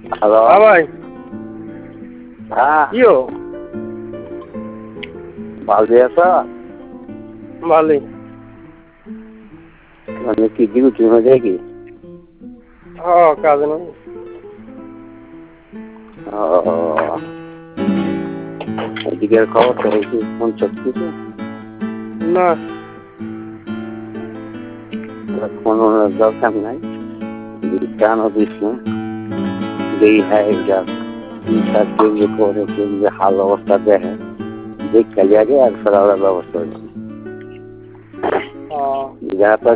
Hello. হ্যাঁ ভাই, হ্যাঁ, কিও ভালো আছো? ভালোই। মানে কি ডিউটি হয়ে যায় কি? কাজে নেই। ও, এদিকের খবর তো হয়েছে ফোন চলছে না, ফোন দরকার নাই, কেন দিস না যেই হ্যাঁ কেউ যে করে কেউ যে হাল অবস্থা দেখে দেখ কাজে আগে আর ফেরার ব্যবস্থা হয়েছে ও যারা